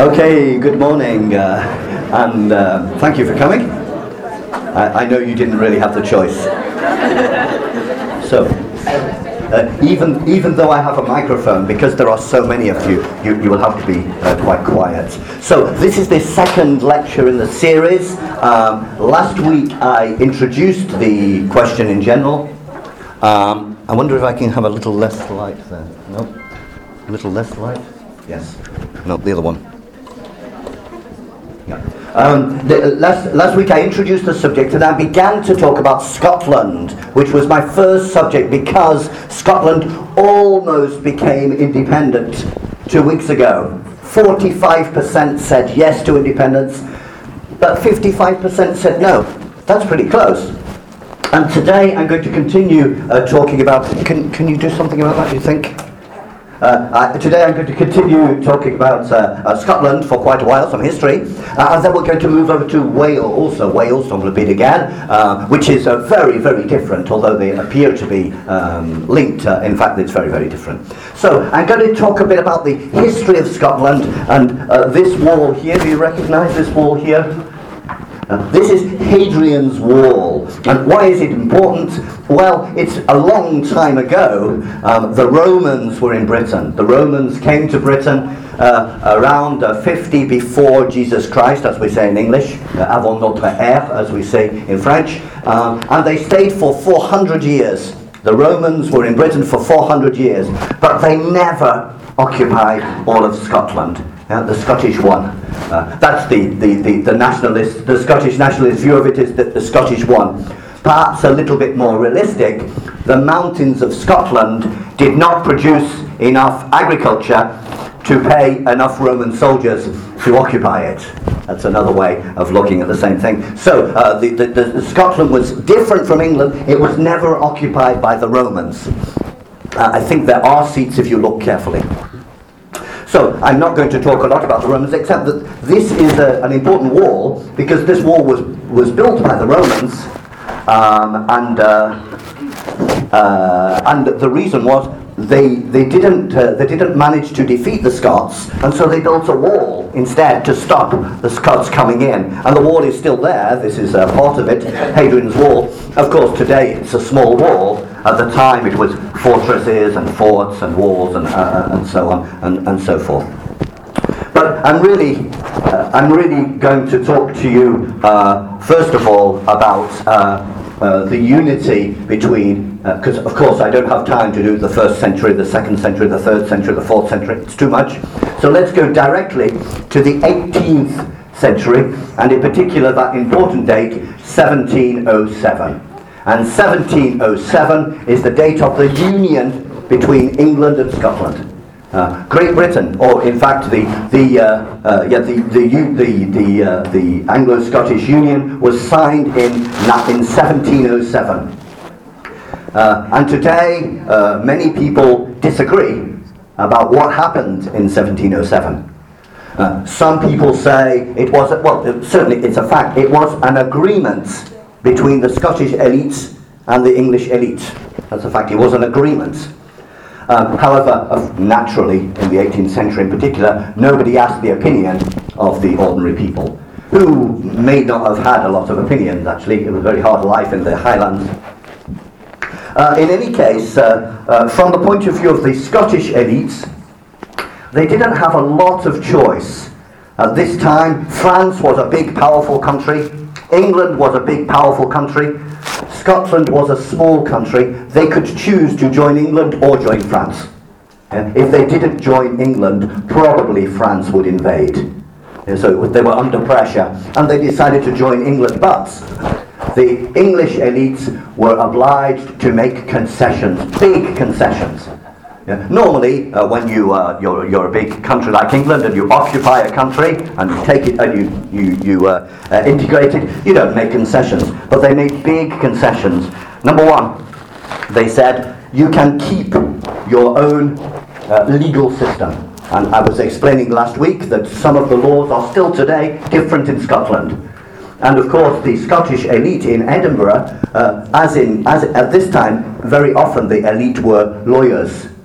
Okay, good morning, and thank you for coming. I know you didn't really have the choice. So, even though I have a microphone, because there are so many of you, you will have to be quite quiet. So, this is the second lecture in the series. Last week I introduced the question in general. I wonder if I can have a little less light there. No? A little less light? Yes. No, the other one. Yeah. Last week I introduced the subject and I began to talk about Scotland, which was my first subject because Scotland almost became independent 2 weeks ago. 45% said yes to independence, but 55% said no. That's pretty close. And today I'm going to continue talking about... Can you do something about that, do you think? Today I'm going to continue talking about Scotland for quite a while, some history, and then we're going to move over to Wales, don't repeat again, which is very, very different, although they appear to be linked. In fact, it's very, very different. So I'm going to talk a bit about the history of Scotland, and this wall here, do you recognise this wall here? This is Hadrian's Wall. And why is it important? Well, it's a long time ago. The Romans were in Britain. The Romans came to Britain around 50 before Jesus Christ, as we say in English, avant notre ère, as we say in French. And they stayed for 400 years. The Romans were in Britain for 400 years, but they never occupied all of Scotland. The Scottish one. That's the nationalist, the Scottish nationalist view of it is that the Scottish one. Perhaps a little bit more realistic, the mountains of Scotland did not produce enough agriculture to pay enough Roman soldiers to occupy it. That's another way of looking at the same thing. So the Scotland was different from England. It was never occupied by the Romans. I think there are seats if you look carefully. So, I'm not going to talk a lot about the Romans, except that this is an important wall, because this wall was built by the Romans, and the reason was they didn't manage to defeat the Scots, and so they built a wall instead to stop the Scots coming in. And the wall is still there. This is part of it, Hadrian's Wall. Of course, today it's a small wall. At the time, it was fortresses and forts and walls and so on and so forth. But I'm really going to talk to you first of all about the unity between, because of course I don't have time to do the 1st century, the 2nd century, the 3rd century, the 4th century. It's too much. So let's go directly to the 18th century, and in particular that important date, 1707. And 1707 is the date of the union between England and Scotland. Great Britain, or in fact the Anglo-Scottish Union was signed in 1707. And today many people disagree about what happened in 1707. Some people say it was, well, certainly it's a fact, it was an agreement between the Scottish elites and the English elite. That's a fact, it was an agreement. However, naturally, in the 18th century in particular, nobody asked the opinion of the ordinary people, who may not have had a lot of opinions, actually. It was a very hard life in the Highlands. In any case, from the point of view of the Scottish elites, they didn't have a lot of choice. At this time, France was a big, powerful country. England was a big, powerful country. Scotland was a small country. They could choose to join England or join France. If they didn't join England, probably France would invade. So they were under pressure, and they decided to join England. But the English elites were obliged to make concessions, big concessions. Normally, when you're a big country like England and you occupy a country and you take it and you integrate it, you don't make concessions. But they made big concessions. Number one, they said you can keep your own legal system. And I was explaining last week that some of the laws are still today different in Scotland. And of course, the Scottish elite in Edinburgh, as at this time, very often the elite were lawyers.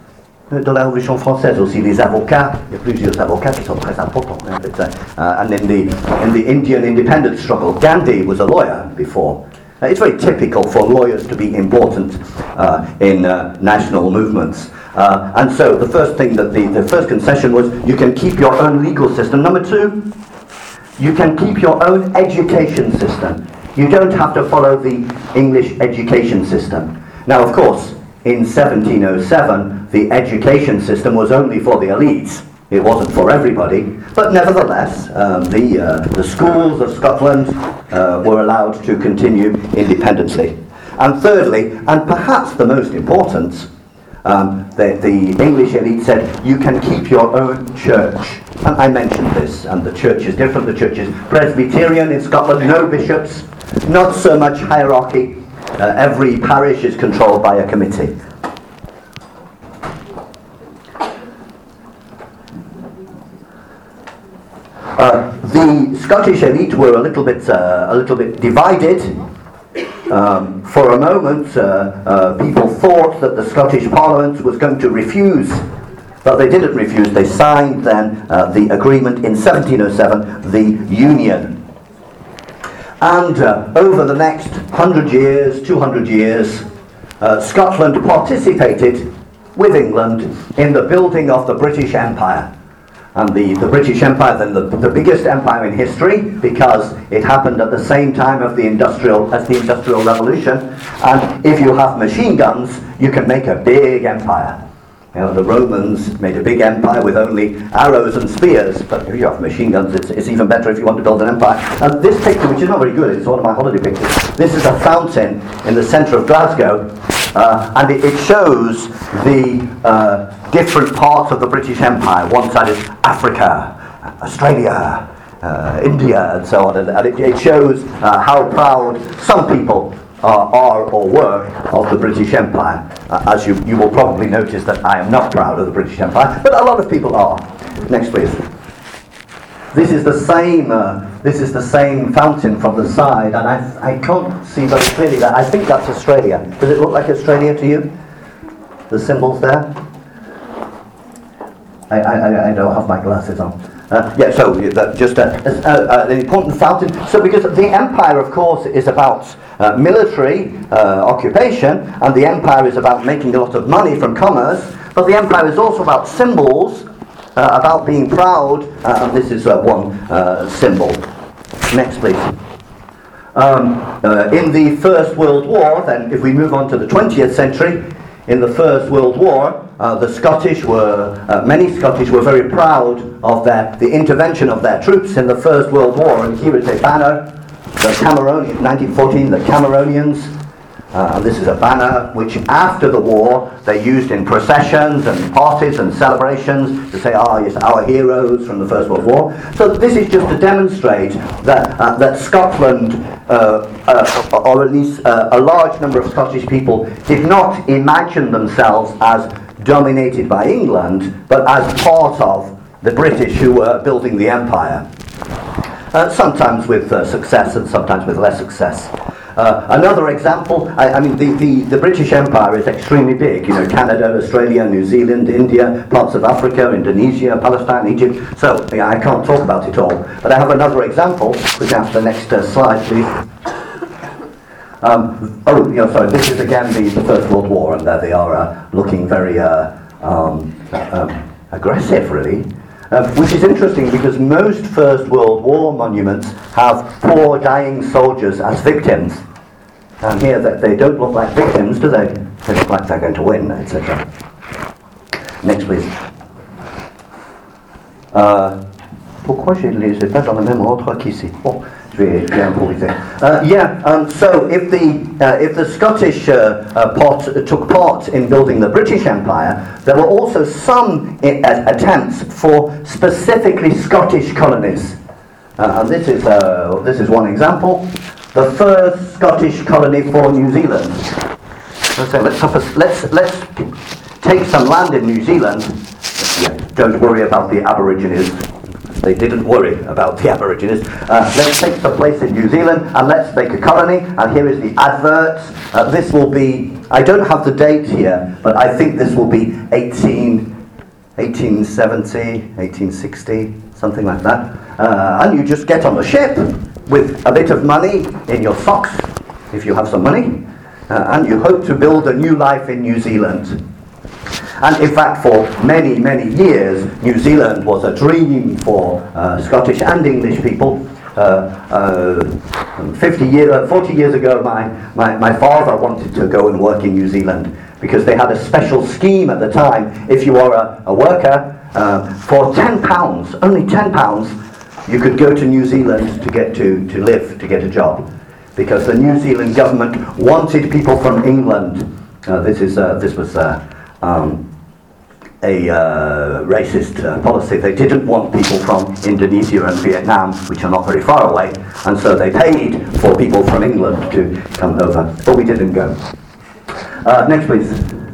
de la Révolution française aussi, les avocats, il y a plusieurs avocats qui sont très importants. And in the Indian independence struggle, Gandhi was a lawyer before. It's very typical for lawyers to be important in national movements. And so the first thing that the first concession was, you can keep your own legal system. Number two, you can keep your own education system. You don't have to follow the English education system. Now, of course, in 1707, the education system was only for the elites. It wasn't for everybody. But nevertheless, the schools of Scotland were allowed to continue independently. And thirdly, and perhaps the most important, the English elite said, you can keep your own church. And I mentioned this, and the church is different. The church is Presbyterian in Scotland, no bishops, not so much hierarchy. Every parish is controlled by a committee. The Scottish elite were a little bit divided. For a moment, people thought that the Scottish Parliament was going to refuse, but they didn't refuse. They signed then the agreement in 1707, the Union. And over the next 100 years, 200 years, Scotland participated with England in the building of the British Empire. And the British Empire, then the biggest empire in history, because it happened at the same time as the Industrial Revolution. And if you have machine guns, you can make a big empire. You know, the Romans made a big empire with only arrows and spears, but if you have machine guns, it's even better if you want to build an empire. And this picture, which is not very good, it's one of my holiday pictures. This is a fountain in the centre of Glasgow, and it shows the different parts of the British Empire. One side is Africa, Australia, India, and so on, and it shows how proud some people are or were of the British Empire. As you will probably notice that I am not proud of the British Empire, but a lot of people are. Next, please. This is the same fountain from the side, and I can't see very clearly that. I think that's Australia. Does it look like Australia to you? The symbols there? I don't have my glasses on. So that just an important fountain. So because the empire, of course, is about military occupation, and the empire is about making a lot of money from commerce, but the empire is also about symbols, about being proud, and this is one symbol. Next, please. In the First World War, then, if we move on to the 20th century, in the First World War, many Scottish were very proud of the intervention of their troops in the First World War. And here is a banner, the Cameronians, 1914, the Cameronians. And this is a banner which, after the war, they used in processions and parties and celebrations to say, yes, our heroes from the First World War. So this is just to demonstrate that Scotland, or at least a large number of Scottish people, did not imagine themselves as dominated by England, but as part of the British who were building the empire. Sometimes with success and sometimes with less success. Another example, I mean, the British Empire is extremely big. You know, Canada, Australia, New Zealand, India, parts of Africa, Indonesia, Palestine, Egypt. So, I can't talk about it all. But I have another example. We can have the next slide, please. Sorry, this is again the First World War, and there they are looking very aggressive, really. Which is interesting because most First World War monuments have poor dying soldiers as victims. And here they don't look like victims, do they? They look like they're going to win, etc. Next, please. Pourquoi je ne les ai pas dans le même ordre qu'ici? Bon, je vais improviser. So if the Scottish took part in building the British Empire, there were also some attempts for specifically Scottish colonies. And this is one example. The first Scottish colony for New Zealand. So let's take some land in New Zealand. Don't worry about the Aborigines. They didn't worry about the Aborigines. Let's take some place in New Zealand and let's make a colony. And here is the advert. This will be, I don't have the date here, but I think this will be 1870, 1860, something like that. And you just get on a ship with a bit of money in your socks, if you have some money, and you hope to build a new life in New Zealand. And in fact, for many, many years, New Zealand was a dream for Scottish and English people. 40 years ago, my father wanted to go and work in New Zealand because they had a special scheme at the time. If you are a worker, for £10, only £10, you could go to New Zealand to get to live, to get a job. Because the New Zealand government wanted people from England. This was a racist policy. They didn't want people from Indonesia and Vietnam, which are not very far away, and so they paid for people from England to come over, but we didn't go. Next, please.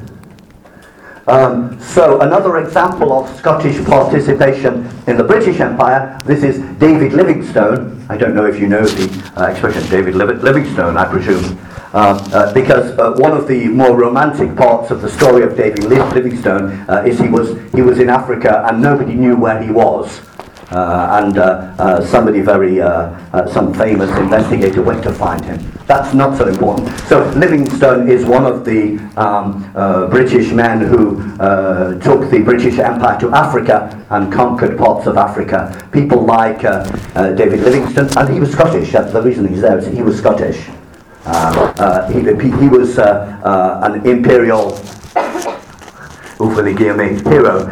So another example of Scottish participation in the British Empire, this is David Livingstone. I don't know if you know the expression David Livingstone, I presume. Because one of the more romantic parts of the story of David Livingstone is he was in Africa and nobody knew where he was. Somebody some famous investigator went to find him. That's not so important. So Livingstone is one of the British men who took the British Empire to Africa and conquered parts of Africa. People like David Livingstone, and he was Scottish. The reason he's there is he was Scottish. He was an imperial hero,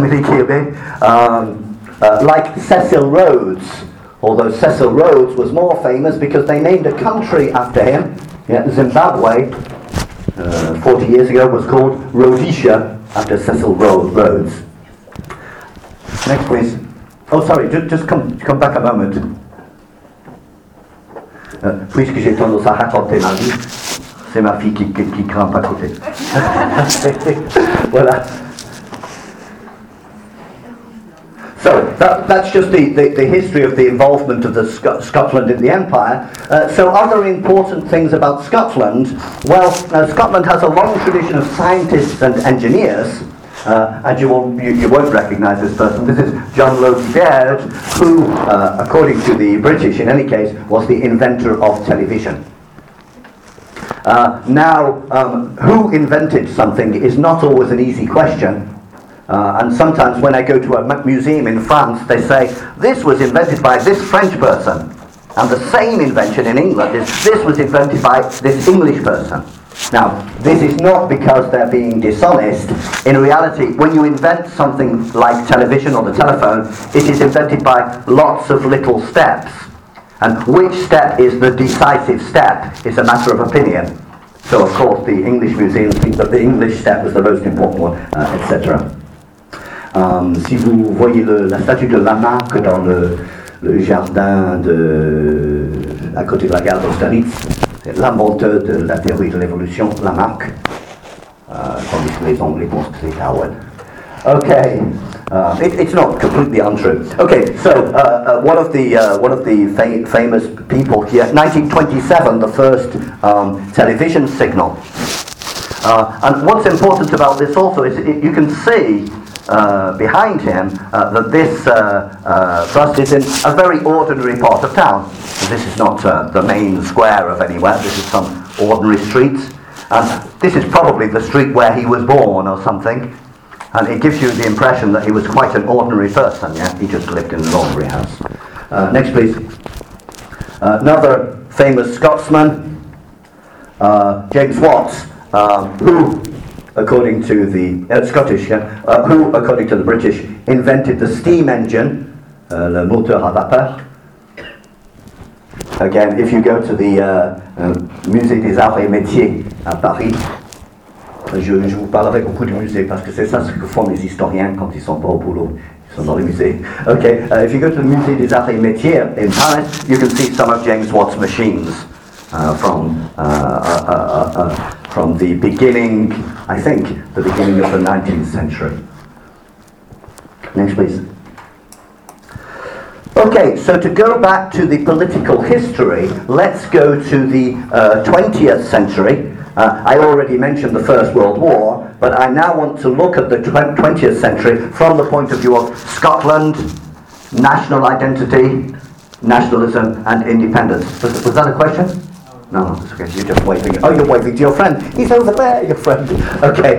like Cecil Rhodes, although Cecil Rhodes was more famous because they named a country after him. Zimbabwe, 40 years ago, was called Rhodesia after Cecil Rhodes. Next, please. Oh, sorry, just come back a moment. Puisque j'ai tendance à raconter ma vie, c'est ma fille qui grimpe à côté. Voilà. So that's just the history of the involvement of Scotland in the Empire. So other important things about Scotland, well, Scotland has a long tradition of scientists and engineers, and you won't recognise this person. This is John Logie Baird, who, according to the British in any case, was the inventor of television. Who invented something is not always an easy question. And sometimes when I go to a museum in France, they say, this was invented by this French person. And the same invention in England is, this was invented by this English person. Now, this is not because they're being dishonest. In reality, when you invent something like television or the telephone, it is invented by lots of little steps. And which step is the decisive step is a matter of opinion. So, of course, the English museums think that the English step was the most important one, etc. Si vous voyez la statue de Lamarck dans le jardin à côté de la gare d'Austerlitz, c'est l'inventeur de la théorie de l'évolution, Lamarck, tandis que les Anglais pensent que c'est Darwin. Okay, it's not completely untrue. Okay, so one of the famous people here, 1927, the first television signal. And what's important about this also is you can see behind him that this bust is in a very ordinary part of town. This is not the main square of anywhere. This is some ordinary streets, and this is probably the street where he was born or something. And it gives you the impression that he was quite an ordinary person. Yeah, he just lived in an ordinary house. Next, please. Another famous Scotsman, James Watts, who, according to the Scottish, who, according to the British, invented the steam engine, le moteur à vapeur. Again, if you go to the Musée des Arts et Métiers à Paris, je vous parlerai beaucoup du musée parce que c'est ça ce que font les historiens quand ils sont pas au boulot. Ils sont dans les musées. Okay, if you go to the Musée des Arts et Métiers in Paris, you can see some of James Watt's machines from the beginning, I think, the beginning of the 19th century. Next, please. Okay, so to go back to the political history, let's go to the 20th century. I already mentioned the First World War, but I now want to look at the 20th century from the point of view of Scotland, national identity, nationalism, and independence. Was that a question? No, it's okay. You're just waving. Oh, you're waving to your friend. He's over there, your friend. Okay.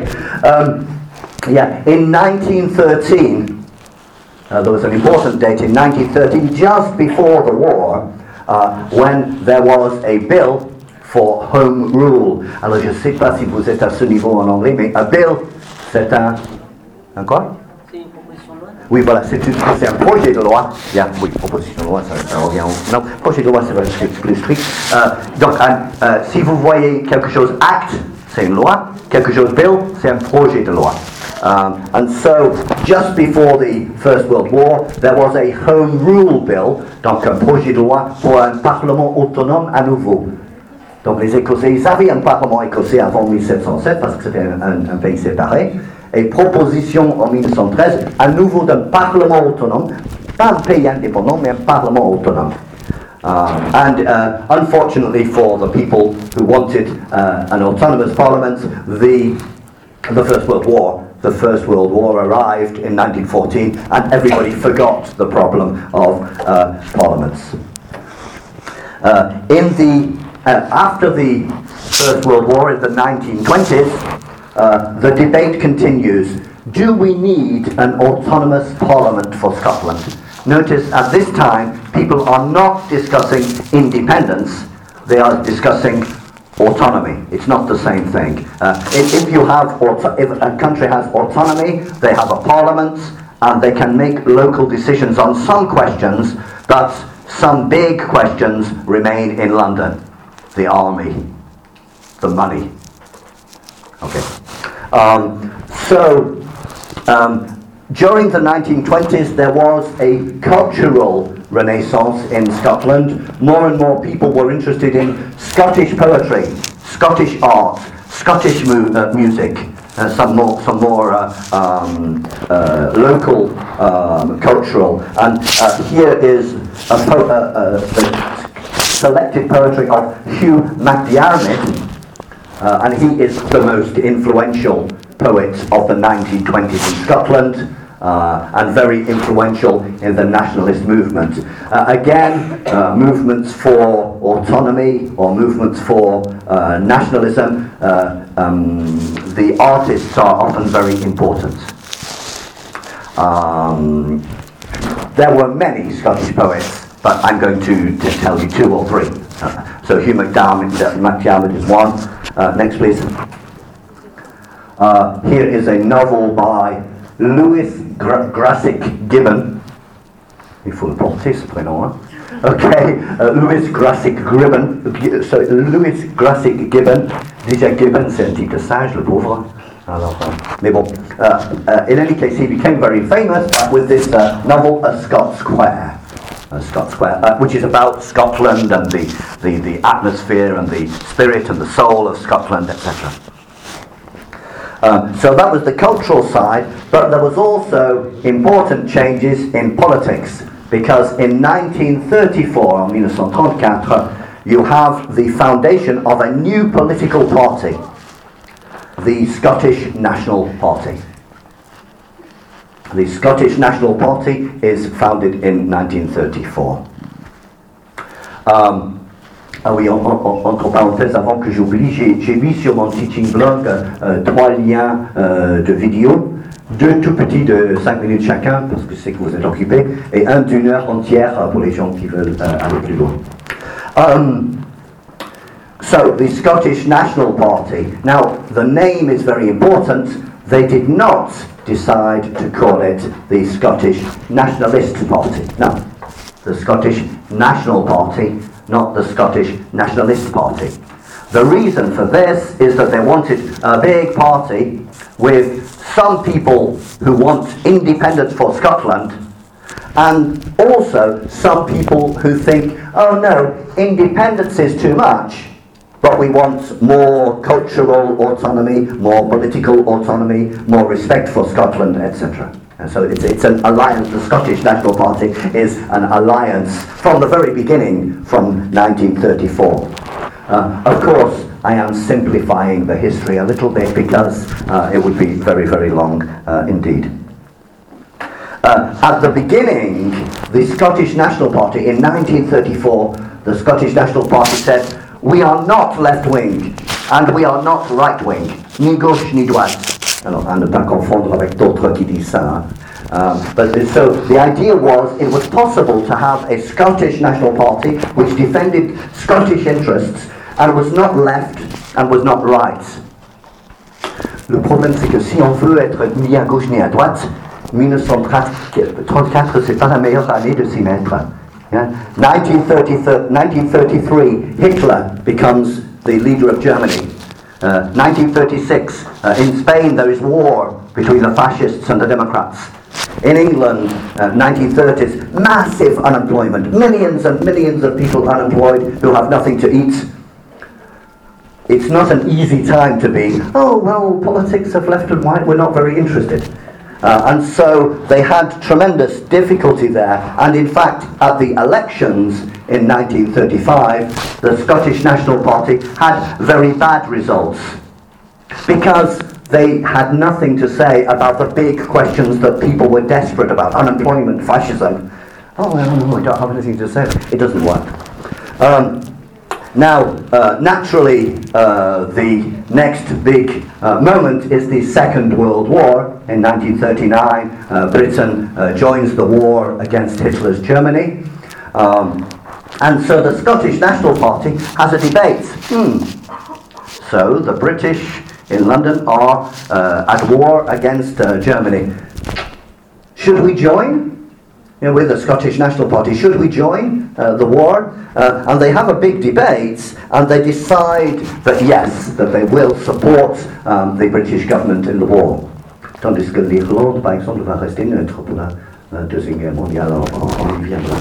In 1913, there was an important date in 1913, just before the war, when there was a bill for home rule. Alors, je ne sais pas si vous êtes à ce niveau en anglais, mais un bill, c'est un quoi? C'est une proposition de loi. Oui, voilà, c'est un projet de loi. Oui, proposition de loi, ça revient au... Non, projet de loi, c'est plus strict. Donc, si vous voyez quelque chose acte, c'est une loi. Quelque chose bill, c'est un projet de loi. And so, just before the First World War, there was a Home Rule Bill, donc un projet de loi pour un parlement autonome à nouveau. Donc les Écossais, ils avaient un parlement écossais avant 1707 parce que c'était un pays séparé. Et proposition en 1913, à nouveau d'un parlement autonome, pas un pays indépendant, mais un parlement autonome. Unfortunately for the people who wanted an autonomous parliament, the First World War arrived in 1914, and everybody forgot the problem of parliaments. After the First World War in the 1920s, the debate continues. Do we need an autonomous parliament for Scotland? Notice at this time, people are not discussing independence, they are discussing autonomy. It's not the same thing. If a country has autonomy, they have a parliament, and they can make local decisions on some questions, but some big questions remain in London. The army, the money. Okay. During the 1920s, there was a cultural renaissance in Scotland. More and more people were interested in Scottish poetry, Scottish art, Scottish music, some more local cultural. And here is the selected poetry of Hugh MacDiarmid, and he is the most influential poet of the 1920s in Scotland, and very influential in the nationalist movement. Movements for autonomy or movements for nationalism, the artists are often very important. There were many Scottish poets, but I'm going to tell you two or three. So Hugh MacDiarmid is one. Next, please. Here is a novel by Lewis Grassic Gibbon. Il faut le porter ce prénom, hein? Okay, Lewis Grassic Gibbon. So Lewis Grassic Gibbon. Déjà Gibbon, c'est un titre sage, le pauvre. Alors, mais bon. In any case, he became very famous with this novel, A Scots Square. Which is about Scotland and the atmosphere and the spirit and the soul of Scotland, etc. So that was the cultural side, but there was also important changes in politics, because in 1934, en 1934, you have the foundation of a new political party, the Scottish National Party. The Scottish National Party is founded in 1934. Oui, entre parenthèses, avant que j'oublie, j'ai mis sur mon teaching blog 3 liens de vidéos, 2 tout petits de 5 minutes chacun, parce que c'est que vous êtes occupés, et un d'1 heure entière pour les gens qui veulent aller plus loin. So, the Scottish National Party. Now, the name is very important. They did not decide to call it the Scottish Nationalist Party. No, the Scottish National Party, not the Scottish Nationalist Party. The reason for this is that they wanted a big party with some people who want independence for Scotland, and also some people who think, oh no, independence is too much, but we want more cultural autonomy, more political autonomy, more respect for Scotland, etc. And so it's an alliance. The Scottish National Party is an alliance from the very beginning, from 1934. Of course, I am simplifying the history a little bit because it would be very, very long indeed. At the beginning, the Scottish National Party, in 1934, the Scottish National Party said, we are not left-wing, and we are not right-wing, ni gauche ni droite. Alors, à ne pas confondre avec d'autres qui disent ça. So the idea was it was possible to have a Scottish National Party which defended Scottish interests and was not left and was not right. Le problème c'est que si on veut être ni à gauche ni à droite, 1934 c'est pas la meilleure année de s'y mettre. Yeah? 1933, Hitler becomes the leader of Germany. 1936, in Spain there is war between the fascists and the Democrats. In England, 1930s, massive unemployment, millions and millions of people unemployed who have nothing to eat. It's not an easy time to be, oh well, politics of left and right, we're not very interested. And so they had tremendous difficulty there, and in fact at the elections in 1935 the Scottish National Party had very bad results because they had nothing to say about the big questions that people were desperate about: unemployment, fascism. Oh no, we don't have anything to say. It doesn't work. Naturally, the next big moment is the Second World War. In 1939, Britain joins the war against Hitler's Germany. And so the Scottish National Party has a debate. So the British in London are at war against Germany. Should we join? With the Scottish National Party, should we join the war? And they have a big debate, and they decide that yes, that they will support the British government in the war. Tandis que l'Irlande, par exemple, va rester neutre pour la Deuxième Guerre mondiale, on y viendra.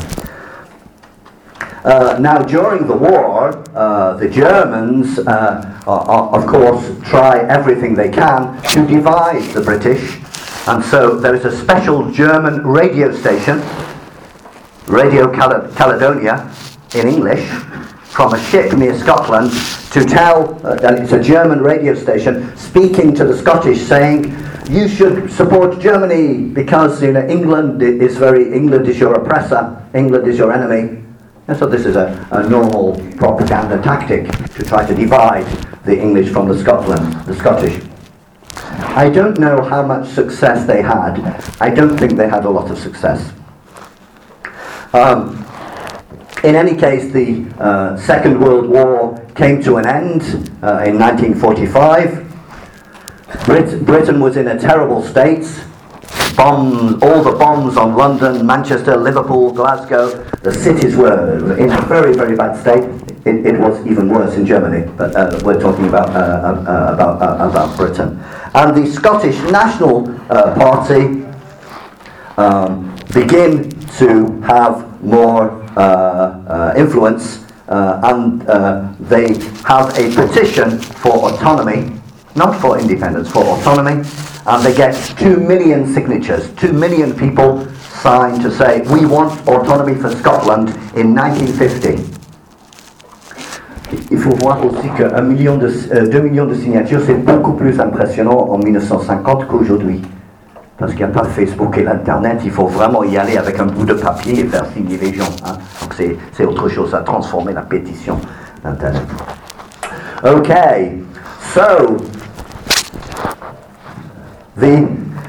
Now, during the war, the Germans, of course, try everything they can to divide the British. And so there is a special German radio station, Radio Caledonia in English, from a ship near Scotland to tell, and it's a German radio station, speaking to the Scottish saying, you should support Germany because England is your oppressor, England is your enemy. And so this is a normal propaganda tactic to try to divide the English from the Scottish. I don't know how much success they had. I don't think they had a lot of success. In any case, the Second World War came to an end in 1945. Britain was in a terrible state. All the bombs on London, Manchester, Liverpool, Glasgow, the cities were in a very, very bad state. It was even worse in Germany, but we're talking about Britain. And the Scottish National Party begin to have more influence, and they have a petition for autonomy, not for independence, for autonomy, and they get 2 million signatures. 2 million people signed to say, we want autonomy for Scotland in 1950. Il faut voir aussi que 2 millions de signatures, c'est beaucoup plus impressionnant en 1950 qu'aujourd'hui. Parce qu'il n'y a pas Facebook et l'Internet, il faut vraiment y aller avec un bout de papier et faire signer les gens. Hein. Donc c'est autre chose, à transformer la pétition d'Internet. Okay, so the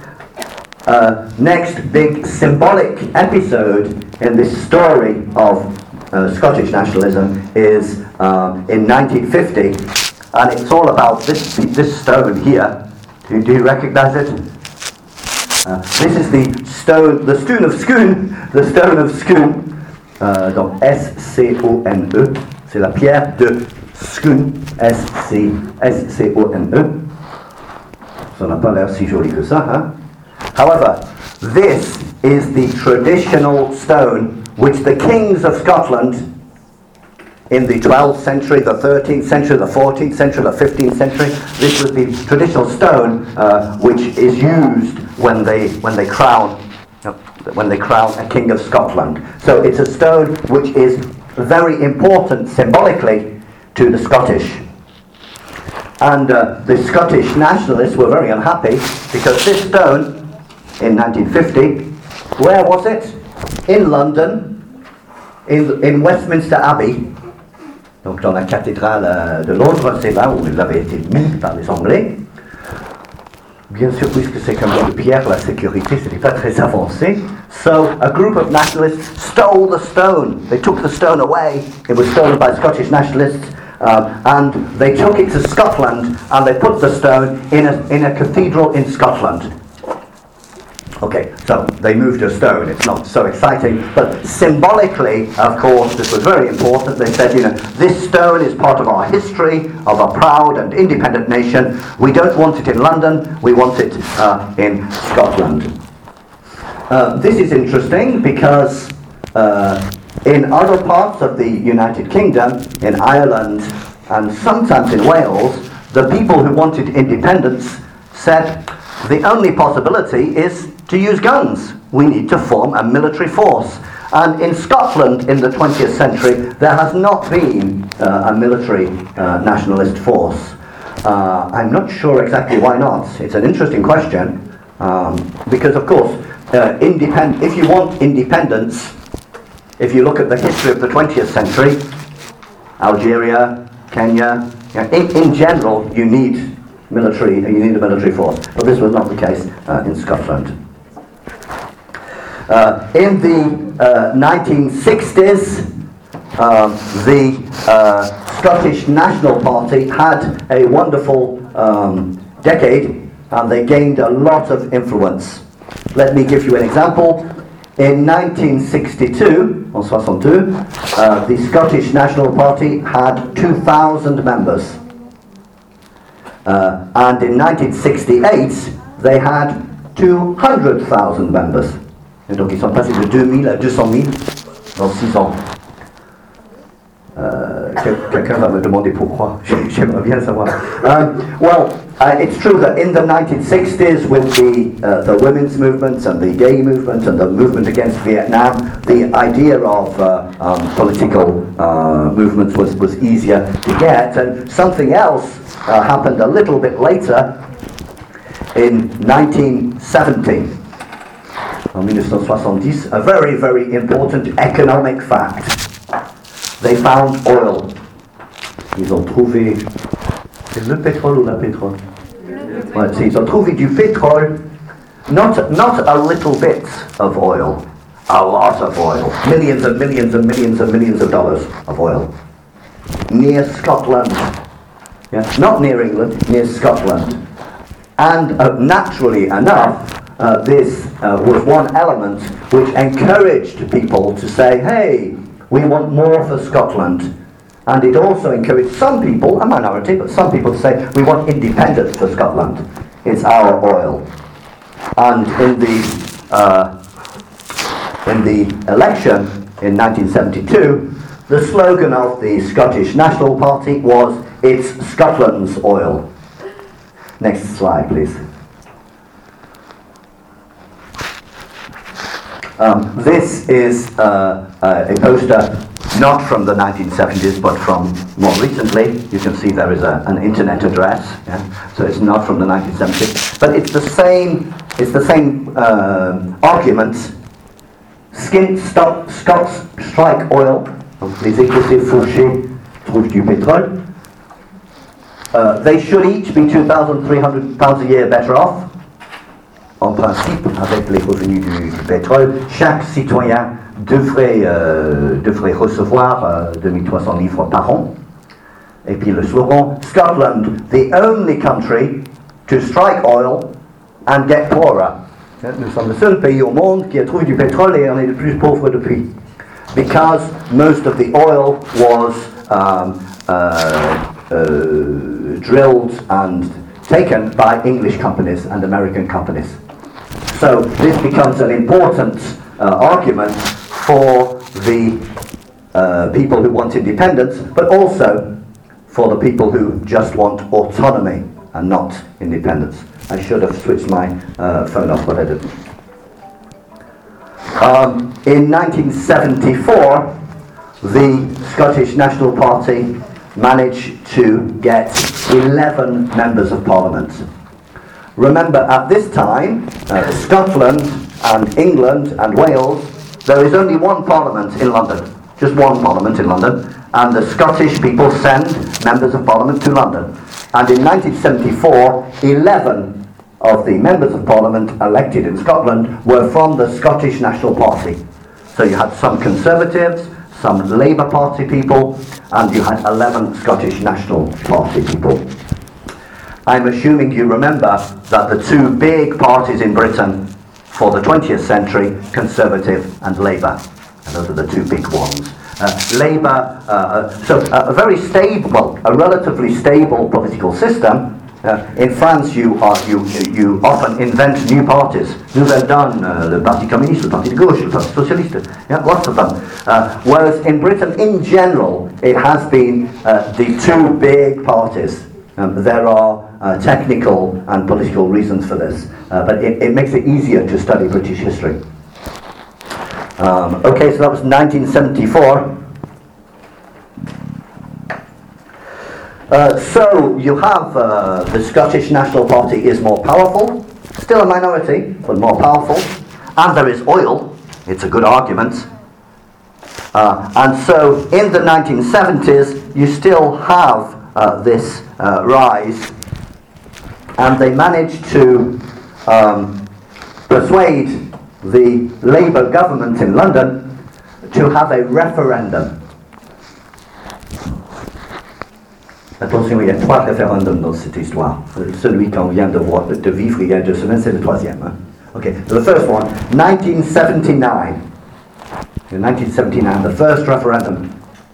next big symbolic episode in this story of Scottish nationalism is in 1950, and it's all about this stone here. Do you recognize it? This is the stone of Scone. The stone of Scone. Donc S-C-O-N-E. C'est la pierre de Scone. S-C-O-N-E. Ça n'a pas l'air si joli que ça, hein? However, this is the traditional stone which the kings of Scotland in the 12th century, the 13th century, the 14th century, the 15th century, this was the traditional stone which is used when they crown a king of Scotland. So it's a stone which is very important symbolically to the Scottish. And the Scottish nationalists were very unhappy because this stone in 1950, where was it? In London, in Westminster Abbey, donc dans la cathédrale de Londres, c'est là où il avait été mis par les Anglais. Bien sûr, puisque c'est comme de pierre, la sécurité, c'était pas très avancé. So, a group of nationalists stole the stone. They took the stone away. It was stolen by Scottish nationalists. And they took it to Scotland and they put the stone in a cathedral in Scotland. Okay, so they moved a stone. It's not so exciting, but symbolically, of course, this was very important. They said, this stone is part of our history, of a proud and independent nation. We don't want it in London, we want it in Scotland. This is interesting because in other parts of the United Kingdom, in Ireland, and sometimes in Wales, the people who wanted independence said, the only possibility is to use guns. We need to form a military force. And in Scotland in the 20th century, there has not been a military nationalist force. I'm not sure exactly why not. It's an interesting question. Because, of course, if you want independence, if you look at the history of the 20th century, Algeria, Kenya, in general, you need a military force. But this was not the case in Scotland. In the 1960s, the Scottish National Party had a wonderful decade, and they gained a lot of influence. Let me give you an example. In 1962, the Scottish National Party had 2,000 members. And in 1968, they had 200,000 members. Et donc ils sont passés de 2000 à 200 000 dans 6 ans. Quelqu'un va me demander pourquoi. J'aimerais bien savoir. It's true that in the 1960s, with the women's movement and the gay movement and the movement against Vietnam, the idea of political movements was easier to get. And something else happened a little bit later in 1970. En 1970, a very, very important economic fact. They found oil. Ils ont trouvé... C'est le pétrole ou la pétrole? Ouais, ils ont trouvé du pétrole. Not a little bit of oil. A lot of oil. Millions and millions and millions and millions of dollars of oil. Near Scotland. Yeah? Not near England, near Scotland. And naturally enough, this was one element which encouraged people to say, hey, we want more for Scotland. And it also encouraged some people, a minority, but some people to say, we want independence for Scotland. It's our oil. And in the election in 1972, the slogan of the Scottish National Party was, it's Scotland's oil. Next slide, please. This is a poster not from the 1970s, but from more recently. You can see there is an internet address, so it's not from the 1970s, but it's the same argument. Scots strike oil. Les Écossais fauchés trouvent du pétrole. They should each be £2,300 a year better off. En principe, avec les revenus du pétrole, chaque citoyen devrait recevoir 2300 livres par an. Et puis le slogan, Scotland, the only country to strike oil and get poorer. Nous sommes le seul pays au monde qui a trouvé du pétrole et on est le plus pauvre depuis. Because most of the oil was drilled and taken by English companies and American companies. So this becomes an important argument for the people who want independence, but also for the people who just want autonomy and not independence. I should have switched my phone off, but I didn't. In 1974, the Scottish National Party managed to get 11 members of Parliament. Remember, at this time, Scotland and England and Wales, there is only one Parliament in London. Just one Parliament in London. And the Scottish people send members of Parliament to London. And in 1974, 11 of the members of Parliament elected in Scotland were from the Scottish National Party. So you had some Conservatives, some Labour Party people, and you had 11 Scottish National Party people. I'm assuming you remember that the two big parties in Britain for the 20th century, Conservative and Labour. And those are the two big ones. Labour, a very stable, a relatively stable political system. In France, you often invent new parties. Nouvelle Donne, le Parti communiste, le Parti de gauche, le Parti socialiste. Yeah, lots of them. Whereas in Britain, in general, it has been the two big parties. There are technical and political reasons for this, but it makes it easier to study British history. Okay, so that was 1974. So you have the Scottish National Party is more powerful, still a minority, but more powerful, and there is oil. It's a good argument. And so in the 1970s, you still have this rise, and they managed to persuade the Labour government in London to have a referendum. Attention, il y a 3 référendums dans cette histoire. Celui qu'on vient de vivre il y a 2 semaines, c'est le 3e. Hein? Okay, so the first one, 1979. In 1979, the first referendum.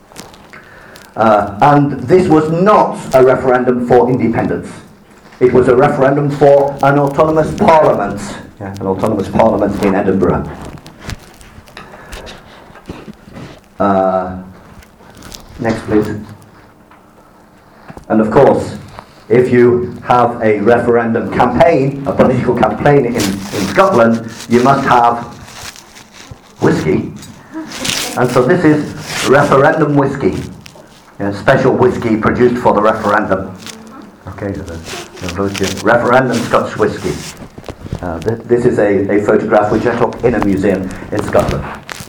And this was not a referendum for independence. It was a referendum for an autonomous parliament. Yeah, an autonomous parliament in Edinburgh. Next, please. And of course, if you have a referendum campaign, a political campaign in Scotland, you must have whiskey. And so this is referendum whiskey. A special whiskey produced for the referendum. Okay, referendum Scotch whiskey. This is a photograph which I took in a museum in Scotland.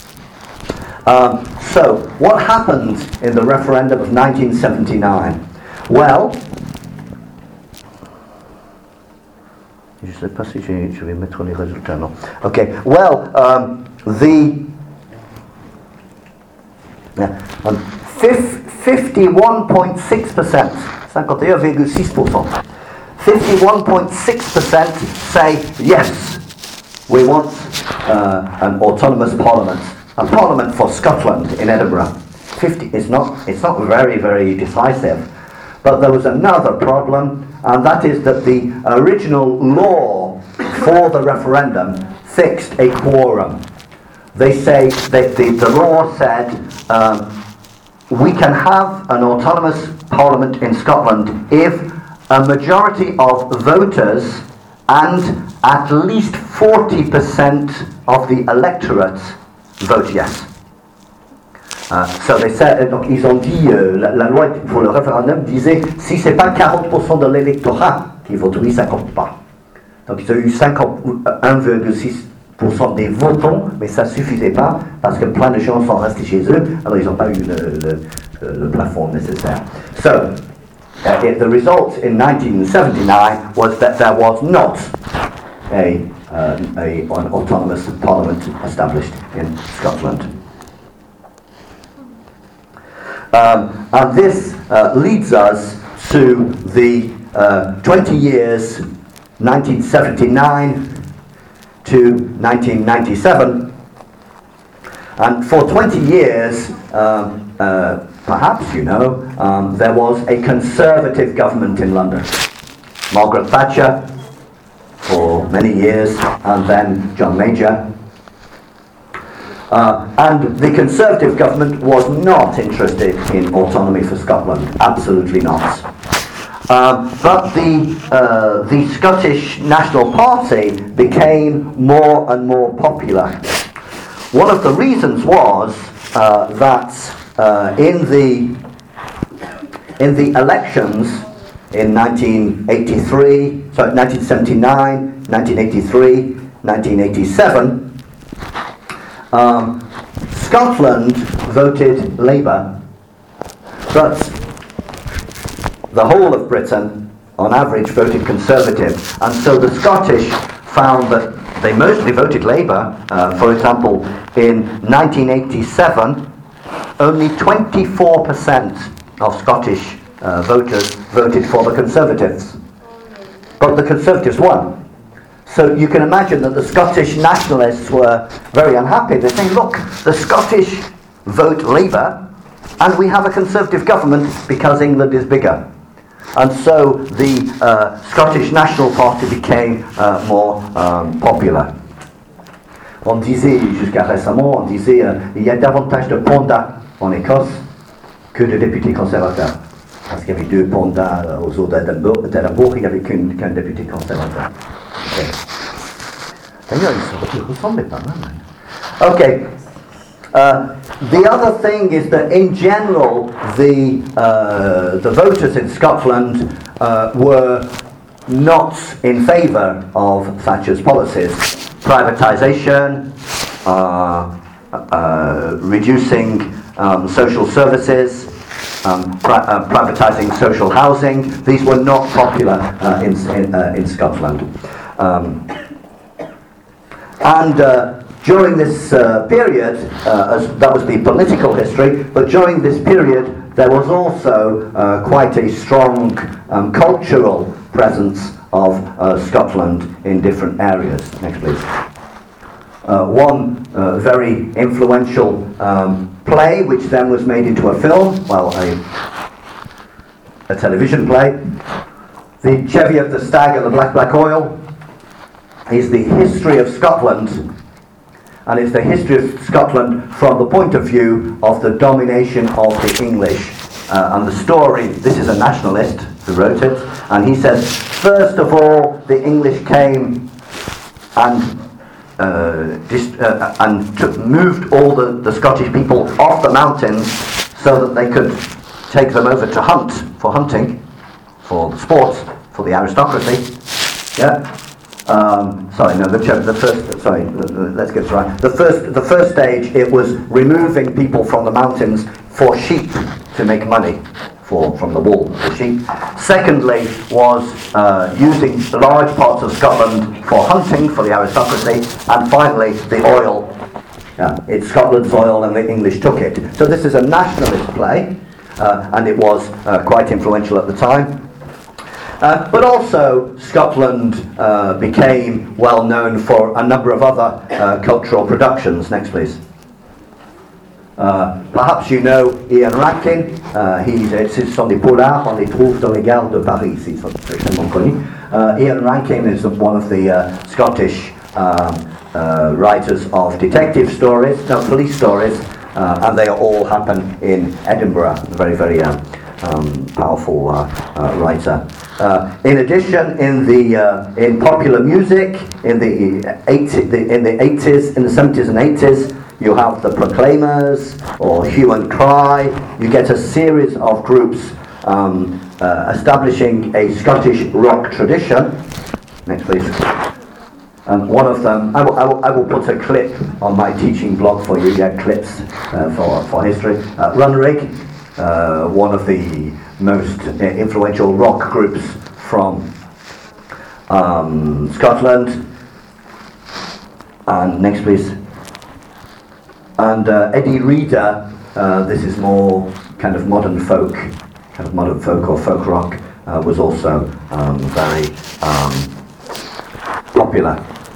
So, what happened in the referendum of 1979? Well, je ne sais pas si je vais mettre les résultats, non. Okay, well, 51.6%, 51,6%. 51.6% say yes, we want an autonomous parliament, a parliament for Scotland in Edinburgh. 50 it's not very, very decisive, but there was another problem, and that is that the original law for the referendum fixed a quorum. They say that the law said we can have an autonomous parliament in Scotland if a majority of voters and at least 40% of the electorate vote yes. So they said, donc ils ont dit, la loi pour le référendum disait, si c'est pas 40% de l'électorat qui vote oui, ça compte pas. Donc ils ont eu 1,6% des votants, mais ça suffisait pas parce que plein de gens sont restés chez eux, alors ils n'ont pas eu le plafond nécessaire. So, the result in 1979 was that there was not an autonomous parliament established in Scotland. And this leads us to the 20 years, 1979 to 1997. And for 20 years, perhaps you know, there was a Conservative government in London. Margaret Thatcher for many years, and then John Major. And the Conservative government was not interested in autonomy for Scotland, absolutely not. But the Scottish National Party became more and more popular. One of the reasons was that in the elections in 1979, 1983, 1987, Scotland voted Labour, but the whole of Britain, on average, voted Conservative. And so the Scottish found that they mostly voted Labour. For example, in 1987, only 24% of Scottish voters voted for the Conservatives. But the Conservatives won. So you can imagine that the Scottish nationalists were very unhappy. They're saying, look, the Scottish vote Labour, and we have a Conservative government because England is bigger. And so the Scottish National Party became more popular. On disait, jusqu'à récemment, on disait il y a davantage de pondats en Écosse que de députés conservateurs. Parce qu'il y avait 2 pondats aux eaux d'Édimbourg, il n'y avait qu'un député conservateur. Okay. D'ailleurs, il ressemblait pas mal. Okay. The other thing is that in general the voters in Scotland were not in favour of Thatcher's policies. Privatisation, reducing social services, privatising social housing. These were not popular in Scotland. During this period, as that was the political history, but during this period there was also quite a strong cultural presence of Scotland in different areas. Next, please. One very influential play, which then was made into a film, well, a television play, The Cheviot, the Stag and the Black Oil, is the history of Scotland. And it's the history of Scotland from the point of view of the domination of the English. And the story, this is a nationalist who wrote it, and he says, first of all, the English came and moved all the Scottish people off the mountains so that they could take them over to hunt, for hunting, for sports, for the aristocracy. Yeah. Let's get it right. The first stage, it was removing people from the mountains for sheep to make money from the wool for sheep. Secondly, was using large parts of Scotland for hunting for the aristocracy, and finally the oil. It's Scotland's oil, and the English took it. So this is a nationalist play, and it was quite influential at the time. But also, Scotland became well known for a number of other cultural productions. Next, please. Perhaps you know Ian Rankin. Ce sont des polars, on les trouve dans les gares de Paris. C'est extrêmement connu. Ian Rankin is one of the Scottish writers of detective stories, police stories, and they all happen in Edinburgh. Very, very powerful writer. In addition, in popular music, in the 80s, in the 70s and 80s, you have the Proclaimers or Hue and Cry. You get a series of groups establishing a Scottish rock tradition. Next, please. And one of them, I will put a clip on my teaching blog for you. You get clips for history. Runrig. One of the most influential rock groups from Scotland. And next, please. And Eddie Reader. This is more kind of modern folk or folk rock. Was also very popular.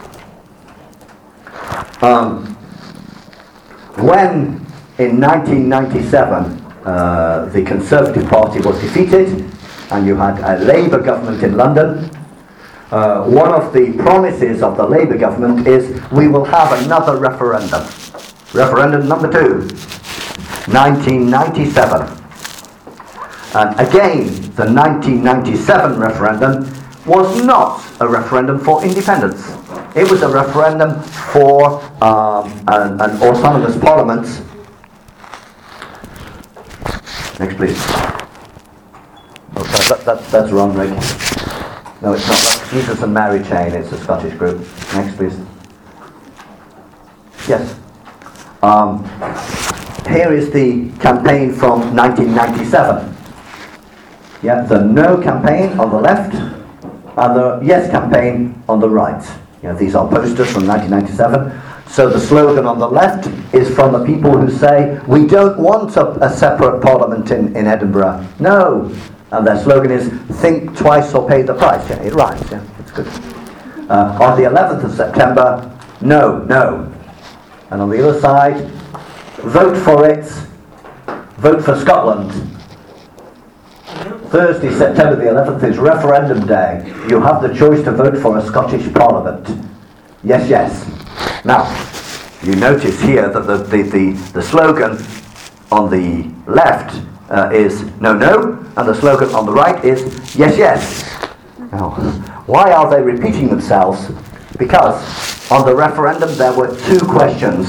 When in 1997. The Conservative Party was defeated and you had a Labour government in London. One of the promises of the Labour government is we will have another referendum. Referendum number 2, 1997. And again, the 1997 referendum was not a referendum for independence. It was a referendum for an autonomous parliament. Next, please. Oh, that's wrong, Rick. No, it's not. That's Jesus and Mary Chain. It's a Scottish group. Next, please. Yes. Here is the campaign from 1997. Yeah, the no campaign on the left and the yes campaign on the right. Yeah, these are posters from 1997. So the slogan on the left is from the people who say, we don't want a separate parliament in Edinburgh. No. And their slogan is, think twice or pay the price. Yeah, it rhymes. Yeah, it's good. On the 11th of September, no, no. And on the other side, vote for it, vote for Scotland. Thursday, September the 11th is referendum day. You have the choice to vote for a Scottish Parliament. Yes, yes. Now, you notice here that the slogan on the left is no, no, and the slogan on the right is yes, yes. Now, why are they repeating themselves? Because on the referendum there were two questions.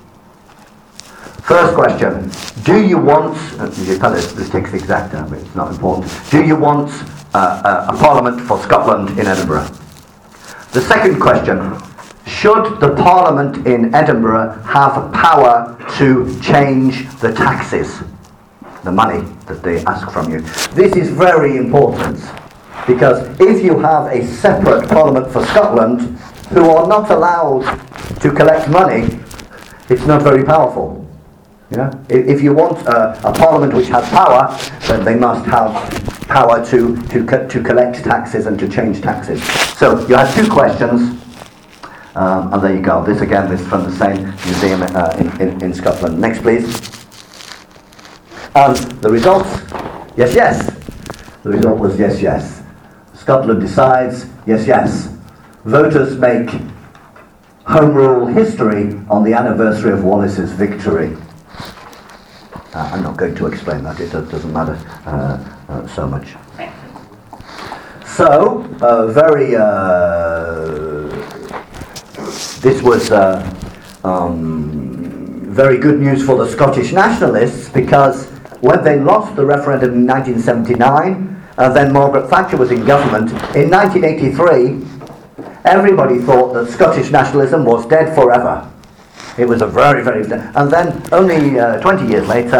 First question, do you want, this text exact, but it's not important, do you want a parliament for Scotland in Edinburgh? The second question, should the parliament in Edinburgh have power to change the taxes, the money that they ask from you? This is very important, because if you have a separate parliament for Scotland who are not allowed to collect money, it's not very powerful. Yeah? If you want a parliament which has power, then they must have power to collect taxes and to change taxes. So you have two questions, and there you go. This again is from the same museum in Scotland. Next, please. And the results, yes, yes. The result was yes, yes. Scotland decides, yes, yes. Voters make Home Rule history on the anniversary of Wallace's victory. I'm not going to explain that, it doesn't matter so much. So, this was very good news for the Scottish nationalists, because when they lost the referendum in 1979, and then Margaret Thatcher was in government, in 1983, everybody thought that Scottish nationalism was dead forever. It was a very, very... And then, only 20 years later...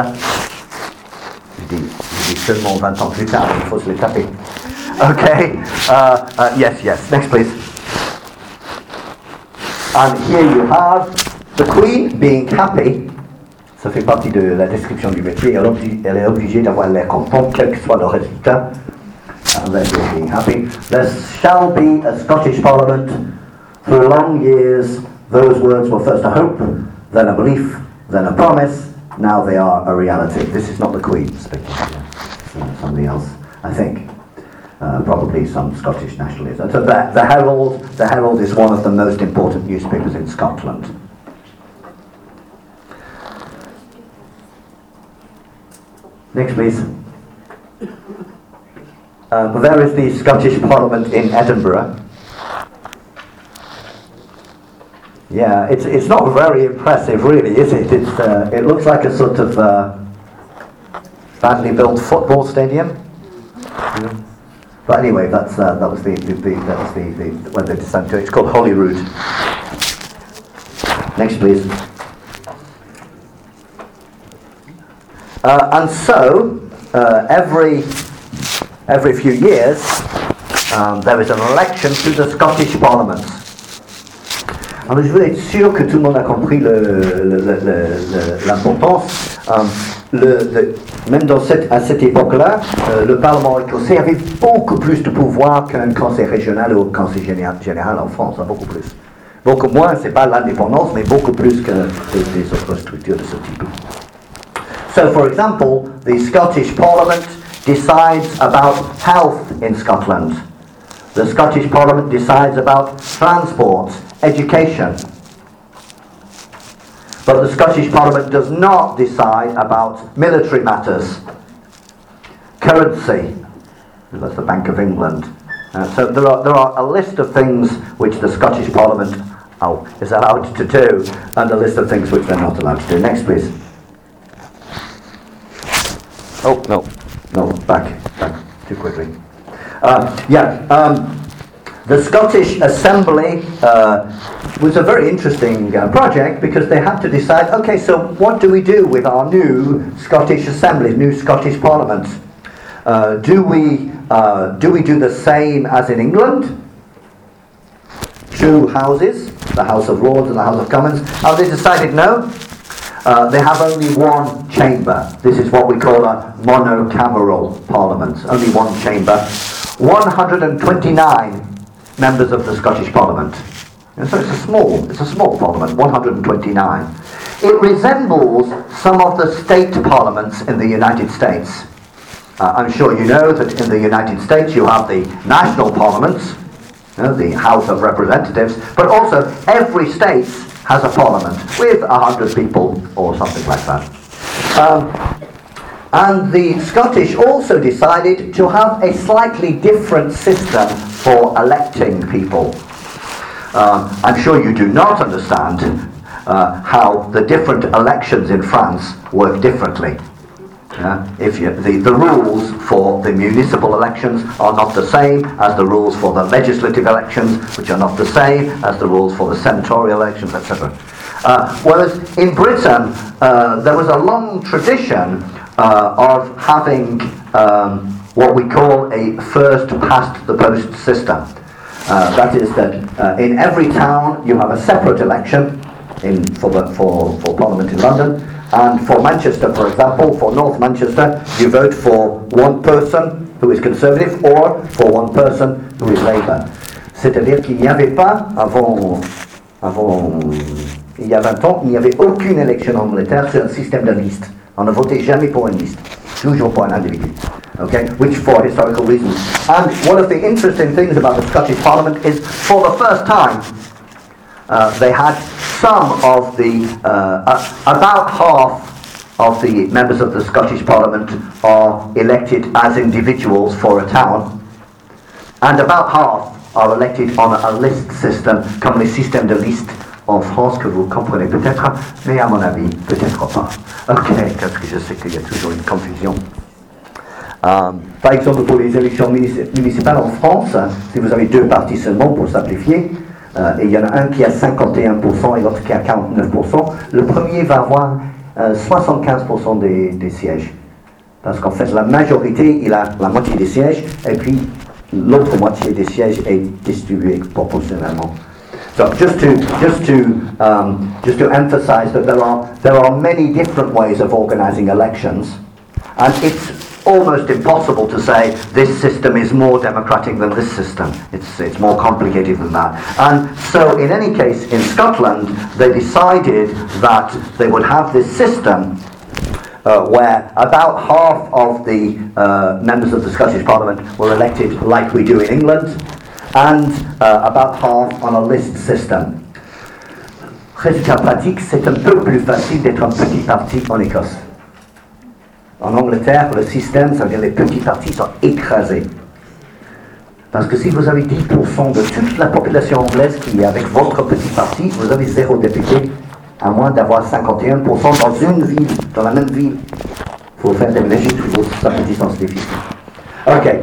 seulement 20 ans plus tard, il faut se les taper. Okay, yes, yes. Next, please. And here you have the Queen being happy. Ça fait partie de la description du métier. Elle est obligée d'avoir l'air contente, quel que soit le résultat. And then being happy. There shall be a Scottish Parliament. For long years, those words were first a hope, then a belief, then a promise. Now they are a reality. This is not the Queen speaking. Somebody else, I think. Probably some Scottish nationalism. So the Herald is one of the most important newspapers in Scotland. Next, please. There is the Scottish Parliament in Edinburgh. Yeah, it's not very impressive, really, is it? It looks like a sort of badly built football stadium. Yeah. But anyway, that was the when they decided to. It's called Holyrood. Next, please. And so every few years there is an election to the Scottish Parliament. Alors je veux être sûr que tout le monde a compris l'importance. Même à cette époque-là, le Parlement écossais avait beaucoup plus de pouvoir qu'un conseil régional ou un conseil général en France, beaucoup plus. Beaucoup moins, c'est pas l'indépendance, mais beaucoup plus que des autres structures de ce type. So, for example, the Scottish Parliament decides about health in Scotland. The Scottish Parliament decides about transport, education. But the Scottish Parliament does not decide about military matters, currency. That's the Bank of England. So there are a list of things which the Scottish Parliament is allowed to do, and a list of things which they're not allowed to do. Next, please. Oh, no, back too quickly. The Scottish Assembly was a very interesting project, because they had to decide, okay, so what do we do with our new Scottish Assembly, new Scottish Parliament? Do we do the same as in England? Two houses, the House of Lords and the House of Commons. They decided no. They have only one chamber. This is what we call a monocameral parliament. Only one chamber. 129 members of the Scottish Parliament. And so it's a small parliament, 129. It resembles some of the state parliaments in the United States. I'm sure you know that in the United States you have the national parliaments, the House of Representatives, but also every state has a parliament with 100 people or something like that. And the Scottish also decided to have a slightly different system for electing people. I'm sure you do not understand how the different elections in France work differently. The rules for the municipal elections are not the same as the rules for the legislative elections, which are not the same as the rules for the senatorial elections, etc. Whereas in Britain, there was a long tradition of having what we call a first-past-the-post system. That is that in every town you have a separate election for Parliament in London. And for Manchester, for example, for North Manchester, you vote for one person who is Conservative or for one person who is Labour. C'est-à-dire qu'il n'y avait pas, il y a 20 ans, il n'y avait aucune élection en Angleterre sur un système de liste. On ne votait jamais pour une liste, toujours pour un individu. Okay, which for historical reasons. And one of the interesting things about the Scottish Parliament is, for the first time, they had some of the, about half of the members of the Scottish Parliament are elected as individuals for a town, and about half are elected on a list system, comme les systèmes de liste en France que vous comprenez peut-être, mais à mon avis, peut-être pas. Ok, parce que je sais qu'il y a toujours une confusion. Par exemple, pour les élections municipales en France, si vous avez deux partis seulement, pour simplifier, et il y en a un qui a 51% et l'autre qui a 49%, le premier va avoir 75% des sièges. Parce qu'en fait, la majorité, il a la moitié des sièges, et puis l'autre moitié des sièges est distribuée proportionnellement. So just to emphasize that there are many different ways of organizing elections, and it's almost impossible to say this system is more democratic than this system. It's more complicated than that. And so in any case, in Scotland, they decided that they would have this system where about half of the members of the Scottish Parliament were elected like we do in England, and about half on a list system. Résultat pratique, c'est un peu plus facile d'être un petit parti en Écosse. En Angleterre, le système, ça veut dire les petits partis sont écrasés. Parce que si vous avez 10% de toute la population anglaise qui est avec votre petit parti, vous avez 0 député, à moins d'avoir 51% dans une ville, dans la même ville. Il faut faire déménager toujours sa distance difficile. Okay.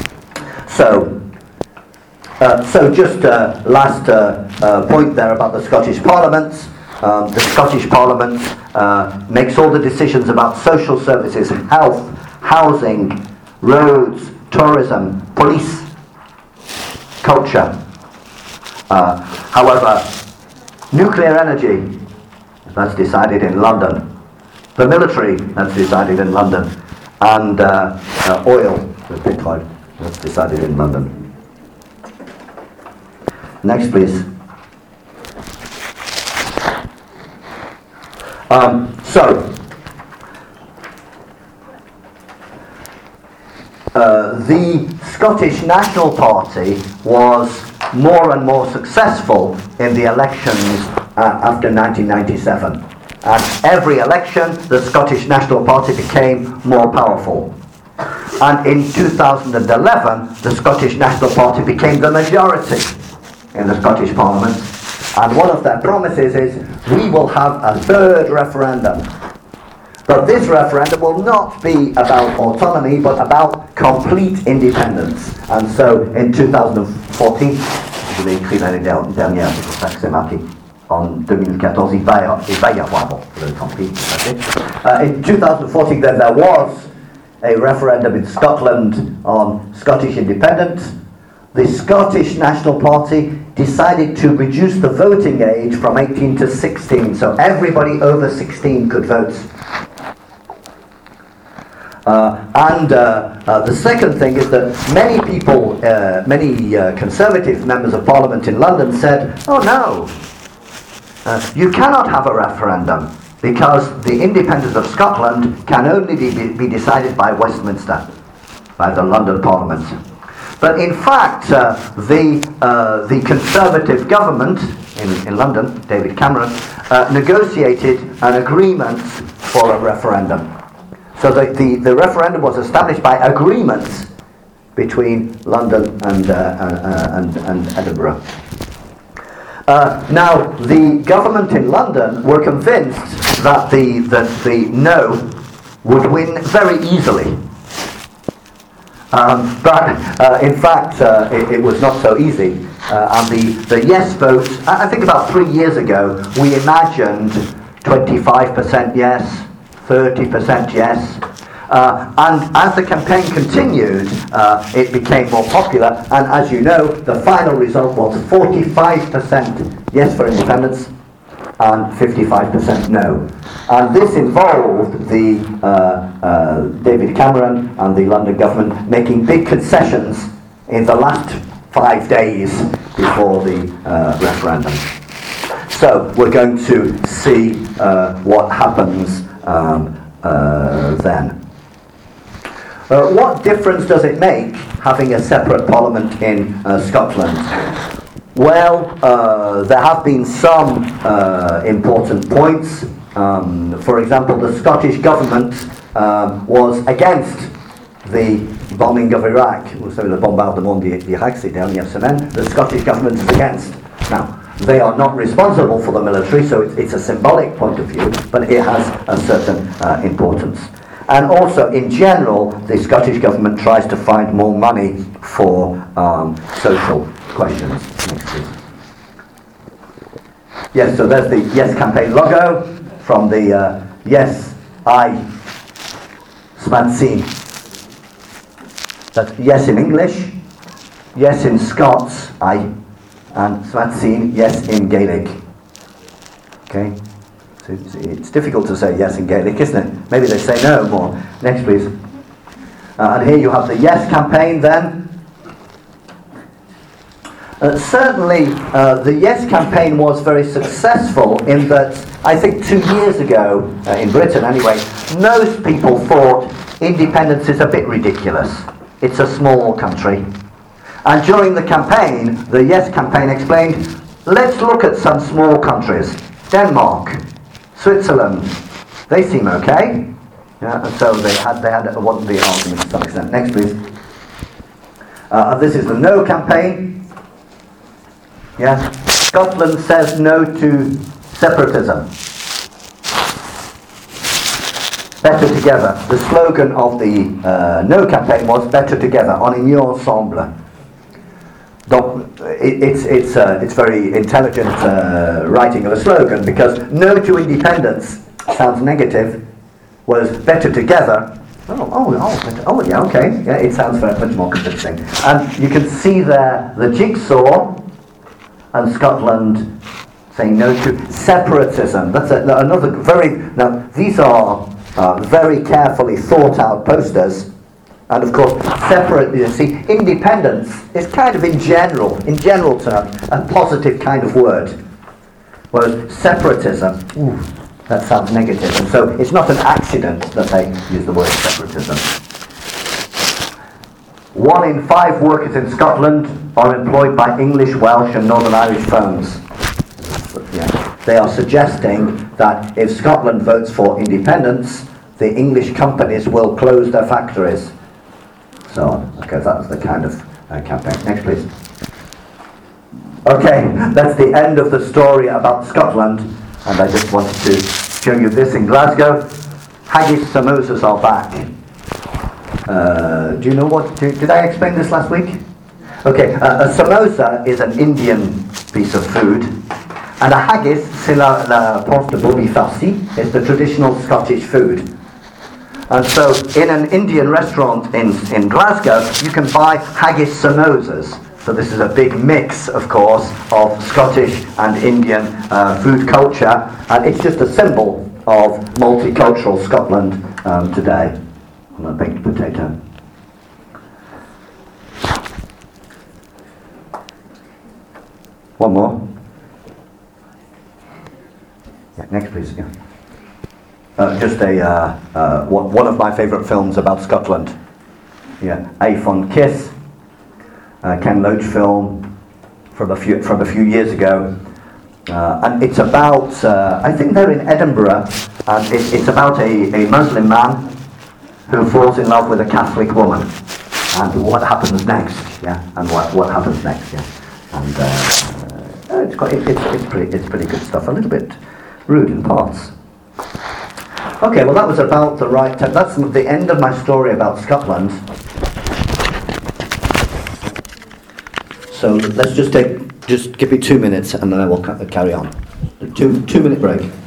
So just last point there about the Scottish Parliament. The Scottish Parliament makes all the decisions about social services, health, housing, roads, tourism, police, culture. However, nuclear energy, that's decided in London. The military, that's decided in London. And oil, the petrol, that's decided in London. Next, please. The Scottish National Party was more and more successful in the elections after 1997. At every election, the Scottish National Party became more powerful. And in 2011, the Scottish National Party became the majority in the Scottish Parliament. And one of their promises is, we will have a third referendum. But this referendum will not be about autonomy, but about complete independence. And so in 2014, je l'ai écrit l'année dernière, c'est pour ça que c'est marqué. En 2014, il va y avoir, bon, vous l'avez compris. In 2014, there was a referendum in Scotland on Scottish independence. The Scottish National Party decided to reduce the voting age from 18 to 16, so everybody over 16 could vote. The second thing is that many people, many Conservative members of Parliament in London said, oh no, you cannot have a referendum because the independence of Scotland can only be decided by Westminster, by the London Parliament. But in fact, the Conservative government in London, David Cameron, negotiated an agreement for a referendum. So the referendum was established by agreements between London and Edinburgh. Now, the government in London were convinced that the no would win very easily. But in fact, it was not so easy. And the yes vote, I think about 3 years ago, we imagined 25% yes, 30% yes. And as the campaign continued, it became more popular. And as you know, the final result was 45% yes for independence and 55% no. And this involved the David Cameron and the London government making big concessions in the last 5 days before the referendum. So we're going to see what happens then. What difference does it make having a separate parliament in Scotland? Well, there have been some important points. For example, the Scottish government was against the bombing of Iraq. Vous savez, le bombardement d'Irak ces dernières semaines. The Scottish government is against. Now, they are not responsible for the military, so it's a symbolic point of view, but it has a certain importance. And also, in general, the Scottish government tries to find more money for social questions. Next, please. Yes, so there's the Yes campaign logo from the Yes, I, Smadseen. That's yes in English, yes in Scots, I, and Smadseen, yes in Gaelic. Okay? So it's difficult to say yes in Gaelic, isn't it? Maybe they say no more. Next, please. And here you have the Yes campaign then. Certainly, the Yes campaign was very successful in that, I think 2 years ago, in Britain anyway, most people thought independence is a bit ridiculous. It's a small country. And during the campaign, the Yes campaign explained, let's look at some small countries. Denmark, Switzerland, they seem okay. Yeah, and so they had the argument to some extent. Next, please. This is the No campaign. Yeah. Scotland says no to separatism. Better together. The slogan of the No campaign was Better together, on union ensemble. It's very intelligent writing of a slogan, because no to independence sounds negative, whereas better together, yeah, okay, yeah, it sounds very much more convincing. And you can see there the jigsaw, and Scotland saying no to separatism. That's another very, now these are very carefully thought out posters. And of course, separate, you see, independence is kind of in general terms, a positive kind of word. Whereas separatism, that sounds negative. And so it's not an accident that they use the word separatism. 1 in 5 workers in Scotland are employed by English, Welsh and Northern Irish firms. Yeah. They are suggesting that if Scotland votes for independence, the English companies will close their factories. so on. Okay, that was the kind of campaign. Next, please. Okay, that's the end of the story about Scotland, and I just wanted to show you this in Glasgow. Haggis samosas are back. Do you know what? Did I explain this last week? Okay, a samosa is an Indian piece of food, and a haggis, c'est la porte de bobby farci, is the traditional Scottish food. And so, in an Indian restaurant in Glasgow, you can buy haggis samosas. So this is a big mix, of course, of Scottish and Indian food culture, and it's just a symbol of multicultural Scotland today. On a baked potato. One more. Yeah, next please. Yeah. Just one of my favourite films about Scotland. Yeah, A Fond Kiss, Ken Loach film from a few years ago, and it's about I think they're in Edinburgh, and it's about a Muslim man who falls in love with a Catholic woman, and what happens next? Yeah, and what happens next? Yeah, and it's pretty good stuff. A little bit rude in parts. Okay, well that was about the right time. That's the end of my story about Scotland. So let's just give me 2 minutes and then I will carry on. 2 minute break.